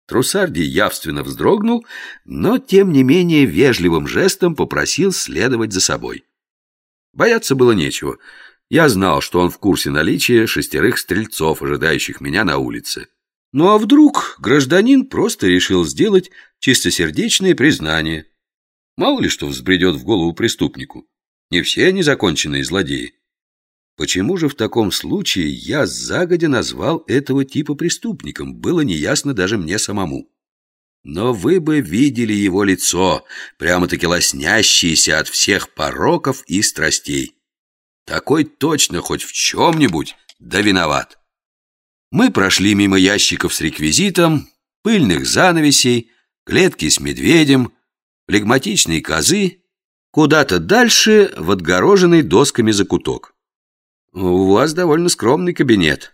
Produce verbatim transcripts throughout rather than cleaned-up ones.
Труссарди явственно вздрогнул, но, тем не менее, вежливым жестом попросил следовать за собой. Бояться было нечего. Я знал, что он в курсе наличия шестерых стрельцов, ожидающих меня на улице. Ну а вдруг гражданин просто решил сделать чистосердечное признание? Мало ли что взбредет в голову преступнику. Не все они законченные злодеи. Почему же в таком случае я загодя назвал этого типа преступником, было неясно даже мне самому. Но вы бы видели его лицо, прямо-таки лоснящееся от всех пороков и страстей. Такой точно хоть в чем-нибудь да виноват. Мы прошли мимо ящиков с реквизитом, пыльных занавесей, клетки с медведем, флегматичной козы, куда-то дальше в отгороженный досками закуток. У вас довольно скромный кабинет.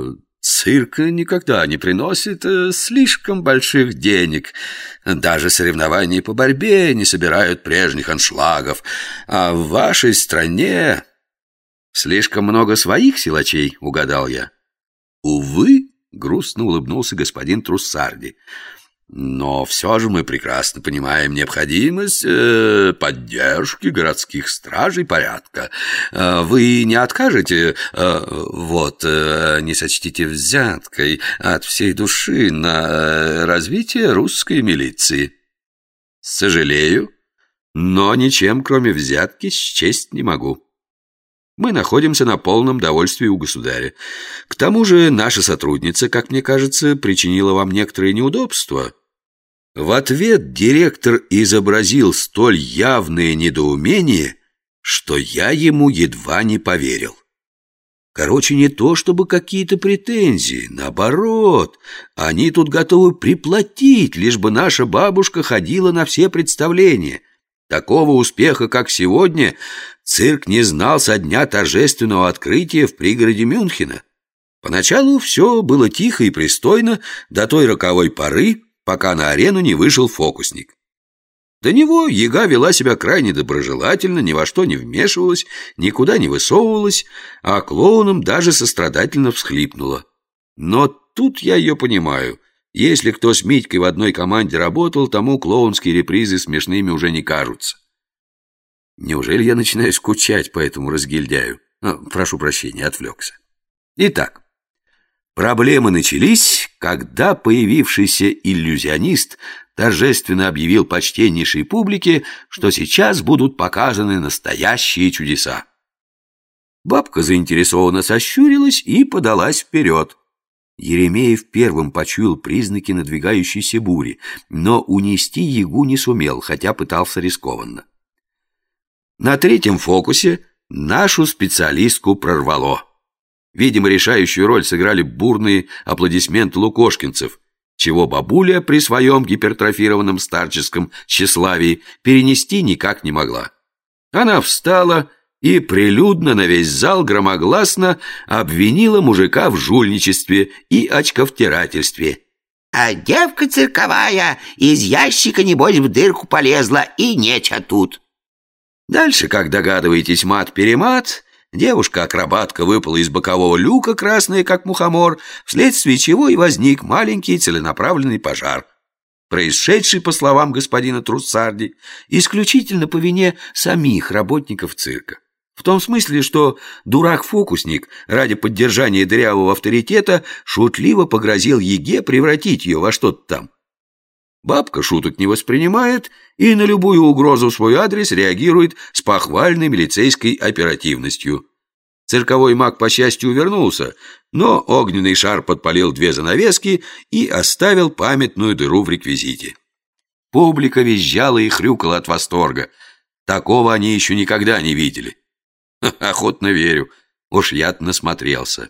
Цирк никогда не приносит слишком больших денег. Даже соревнования по борьбе не собирают прежних аншлагов. А в вашей стране слишком много своих силачей, угадал я. Увы, грустно улыбнулся господин Труссарди. Но все же мы прекрасно понимаем необходимость э, поддержки городских стражей порядка. Э, вы не откажете, э, вот, э, не сочтите взяткой от всей души на э, развитие русской милиции? Сожалею, но ничем, кроме взятки, счесть не могу. Мы находимся на полном довольстве у государя. К тому же наша сотрудница, как мне кажется, причинила вам некоторые неудобства. В ответ директор изобразил столь явное недоумение, что я ему едва не поверил. Короче, не то чтобы какие-то претензии, наоборот, они тут готовы приплатить, лишь бы наша бабушка ходила на все представления. Такого успеха, как сегодня, цирк не знал со дня торжественного открытия в пригороде Мюнхена. Поначалу все было тихо и пристойно до той роковой поры, пока на арену не вышел фокусник. До него яга вела себя крайне доброжелательно, ни во что не вмешивалась, никуда не высовывалась, а клоунам даже сострадательно всхлипнула. Но тут я ее понимаю. Если кто с Митькой в одной команде работал, тому клоунские репризы смешными уже не кажутся. Неужели я начинаю скучать по этому разгильдяю? Ну, прошу прощения, отвлекся. Итак, проблемы начались, когда появившийся иллюзионист торжественно объявил почтеннейшей публике, что сейчас будут показаны настоящие чудеса. Бабка заинтересованно сощурилась и подалась вперед. Еремеев первым почуял признаки надвигающейся бури, но унести ягу не сумел, хотя пытался рискованно. На третьем фокусе нашу специалистку прорвало. Видимо, решающую роль сыграли бурные аплодисменты лукошкинцев, чего бабуля при своем гипертрофированном старческом тщеславии перенести никак не могла. Она встала и прилюдно на весь зал громогласно обвинила мужика в жульничестве и очковтирательстве. А девка цирковая из ящика, небось, в дырку полезла, и неча тут. Дальше, как догадываетесь, мат-перемат, девушка-акробатка выпала из бокового люка, красная, как мухомор, вследствие чего и возник маленький целенаправленный пожар, происшедший, по словам господина Труссарди, исключительно по вине самих работников цирка. В том смысле, что дурак-фокусник ради поддержания дырявого авторитета шутливо погрозил яге превратить ее во что-то там. Бабка шуток не воспринимает и на любую угрозу в свой адрес реагирует с похвальной милицейской оперативностью. Цирковой маг, по счастью, увернулся, но огненный шар подпалил две занавески и оставил памятную дыру в реквизите. Публика визжала и хрюкала от восторга. Такого они еще никогда не видели. Охотно верю, уж я-то насмотрелся.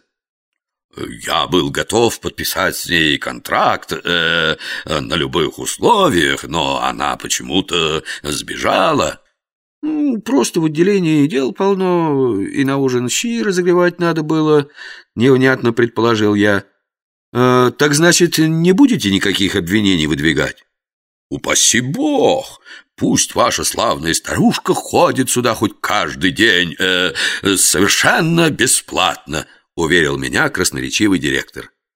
Я был готов подписать с ней контракт э, на любых условиях, но она почему-то сбежала. Ну, просто в отделении дел полно, и на ужин щи разогревать надо было, невнятно предположил я. Э, так значит, не будете никаких обвинений выдвигать? Упаси бог! Пусть ваша славная старушка ходит сюда хоть каждый день, э, совершенно бесплатно, уверил меня красноречивый директор.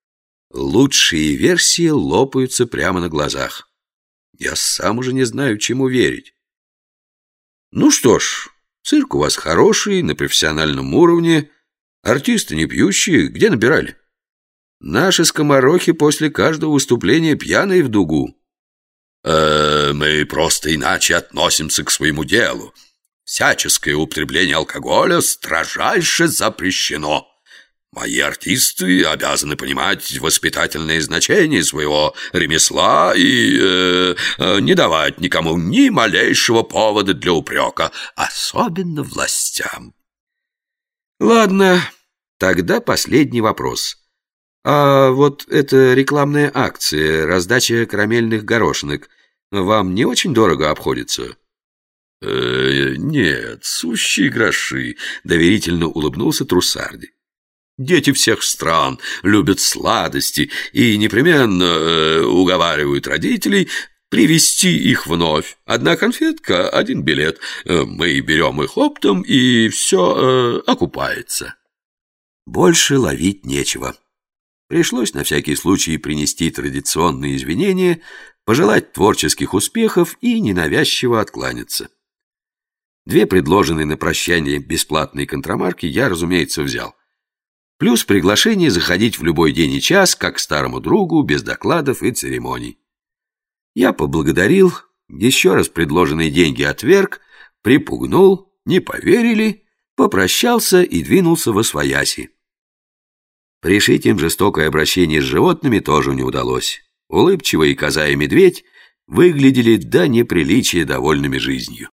Лучшие версии лопаются прямо на глазах. Я сам уже не знаю, чему верить. Ну что ж, цирк у вас хороший, на профессиональном уровне. Артисты не пьющие, где набирали? Наши скоморохи после каждого выступления пьяные в дугу. Э, мы просто иначе относимся к своему делу. Всяческое употребление алкоголя строжайше запрещено. Мои артисты обязаны понимать воспитательное значение своего ремесла и э, э, не давать никому ни малейшего повода для упрека, особенно властям. Ладно, тогда последний вопрос. А вот эта рекламная акция, раздача карамельных горошинок, вам не очень дорого обходится? Э, нет, сущие гроши, доверительно улыбнулся Труссарди. Дети всех стран любят сладости и непременно э, уговаривают родителей привезти их вновь. Одна конфетка, один билет. Мы берем их оптом, и все э, окупается. Больше ловить нечего. Пришлось на всякий случай принести традиционные извинения, пожелать творческих успехов и ненавязчиво откланяться. Две предложенные на прощание бесплатные контрамарки я, разумеется, взял. Плюс приглашение заходить в любой день и час, как к старому другу, без докладов и церемоний. Я поблагодарил, еще раз предложенные деньги отверг, припугнул, не поверили, попрощался и двинулся восвояси. Пришить им жестокое обращение с животными тоже не удалось. Улыбчивые коза и медведь выглядели до неприличия довольными жизнью.